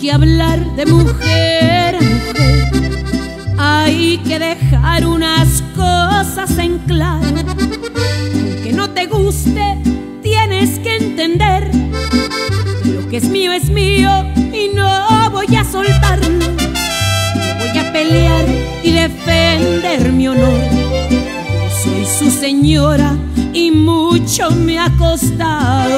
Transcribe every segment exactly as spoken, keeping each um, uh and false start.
que hablar de mujer a mujer, hay que dejar unas cosas en claro. Aunque no te guste, tienes que entender que lo que es mío es mío y no voy a soltarlo. Yo voy a pelear y defender mi honor. Yo soy su señora y mucho me ha costado.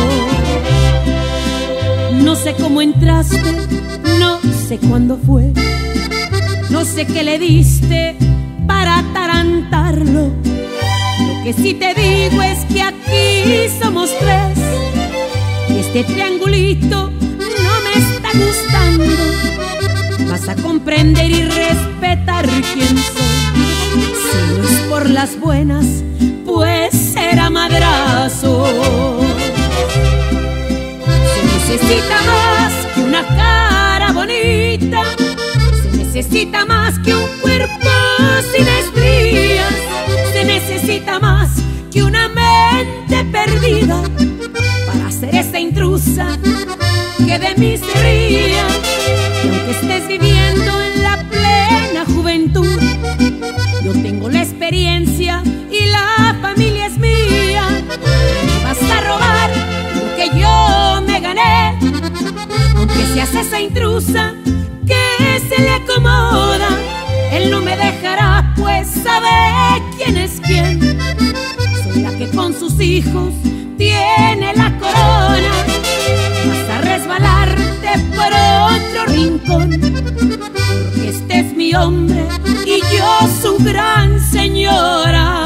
No sé cómo entraste, no sé cuándo fue, no sé qué le diste para atarantarlo. Lo que sí te digo es que aquí somos tres y este triangulito no me está gustando. Vas a comprender y respetar quién soy. Si no es por las buenas, pues será madrazo. Se necesita más que una cara bonita, se necesita más que un cuerpo sin estrías, se necesita más que una mente perdida para ser esa intrusa que de mí se ría. Y aunque estés viviendo en la plena juventud, yo tengo la experiencia y la familia es mía. Me vas a robar lo que yo me gané, aunque seas esa intrusa que se le acomoda. Él no me dejará, pues sabe quién es quién. Soy la que con sus hijos tiene la corona. Vas a resbalarte por otro rincón, porque este es mi hombre y yo su gran señora.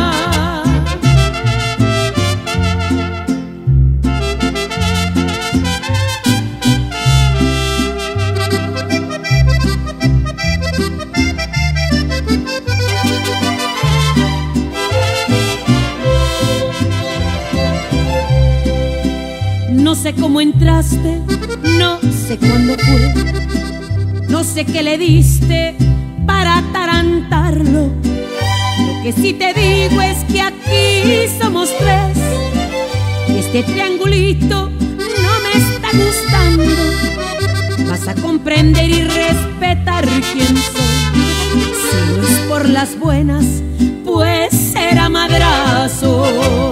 No sé cómo entraste, no sé cuándo fue, no sé qué le diste para atarantarlo. Lo que sí te digo es que aquí somos tres y este triangulito no me está gustando. Vas a comprender y respetar quién soy. Si no es por las buenas, pues será madrazo.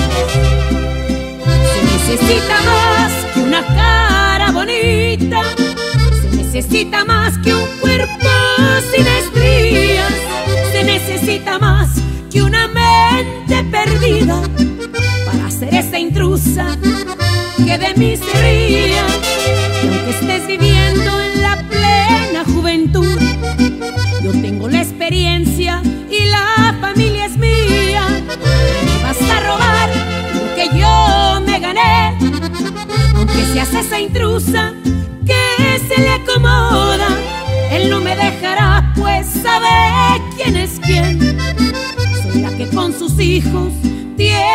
Se necesita más que una cara bonita, se necesita más que un cuerpo sin estrías, se necesita más que una mente perdida para ser esa intrusa que de mí se ría. Y aunque estés viviendo en la plena juventud, yo tengo la experiencia y la familia es mía. Me vas a robar lo que yo me gané, aunque seas esa intrusa que se le acomoda. Él no me dejará, pues sabe quién es quién. Soy la que con sus hijos tiene